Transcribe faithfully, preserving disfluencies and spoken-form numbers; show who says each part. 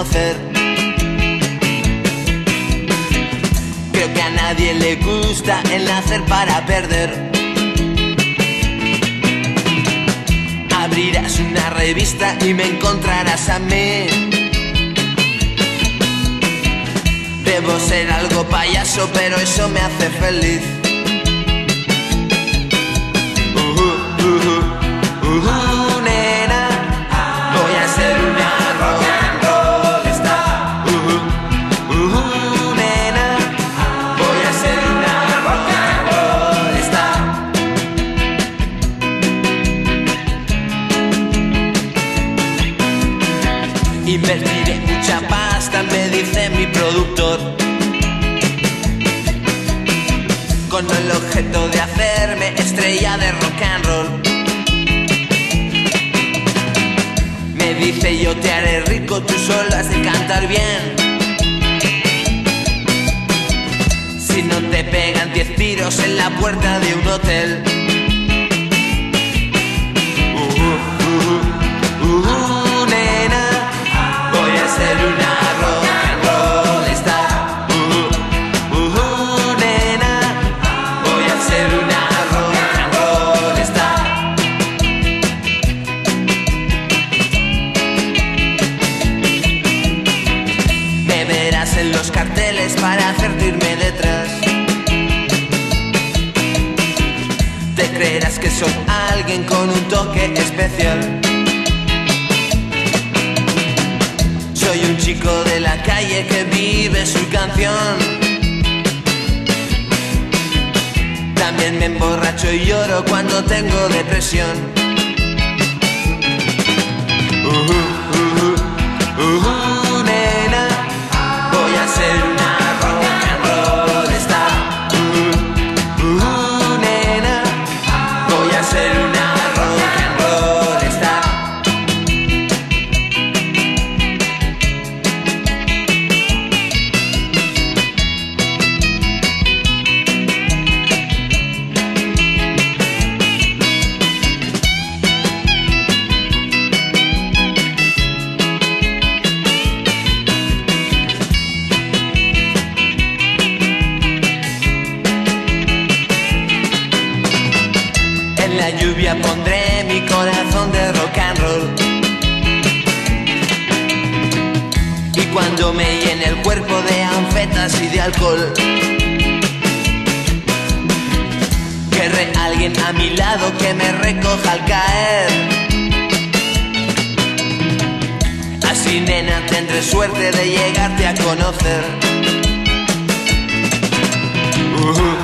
Speaker 1: conocer. Creo que a nadie le gusta el nacer para perder. Abrirás una revista y me encontrarás a mí. Debo ser algo payaso, pero eso me hace feliz. Uh, uh, uh, uh, uh, nena, voy a ser una rock and roll star. Uh, uh, uh, uh, nena, voy a ser una rock and roll star. Invertiré mucha pasta, me dice mi productor, con el objeto de hacerme estrella de rock and roll. Me dice: yo te haré rico, tú solo has de cantar bien. Si no te pegan diez tiros en la puerta de un hotel. Uh, uh, uh, uh, nena, voy a ser una rock and roll star. Uh, uh, uh, nena, voy a ser una rock and roll star. Me verás en los carteles para hacerte irme detrás. Te creerás que soy alguien con un toque especial. Soy un chico de la calle que vive su canción. También me emborracho y lloro cuando tengo depresión. Uh, uh, uh, uh, nena, voy a ser una rock and roll star. Uh, uh, nena, voy a ser una rock and roll star. En la lluvia pondré mi corazón de rock and roll. Y cuando me llene el cuerpo de anfetas y de alcohol, querré a alguien a mi lado que me recoja al caer. Así, nena, tendré suerte de llegarte a conocer. Uh-huh.